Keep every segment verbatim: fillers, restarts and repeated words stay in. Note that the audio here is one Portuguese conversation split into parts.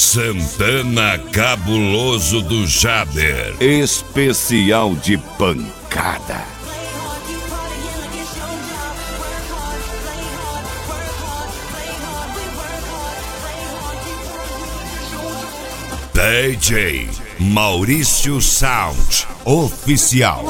Santana Cabuloso do Jader. Especial de pancada. D J Maurício Sound Oficial.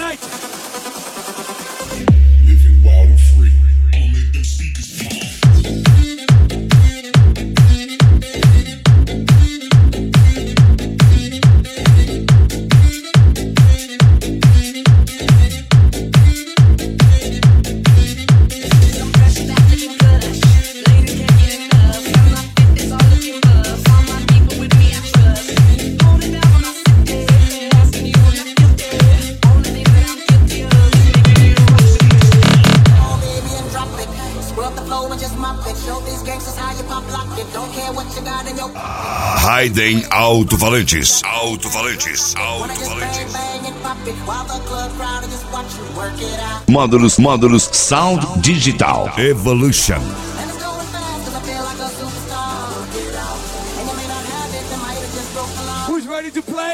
Raiden Alto-Falantes. Alto-Falantes. Alto-Falantes. Módulos, módulos, Sound Digital. Evolution. Who's ready to play?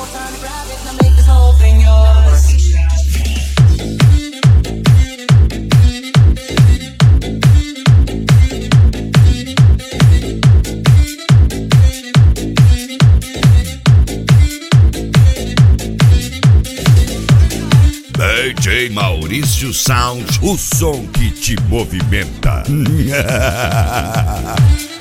D J Maurício Sound, o som que te movimenta.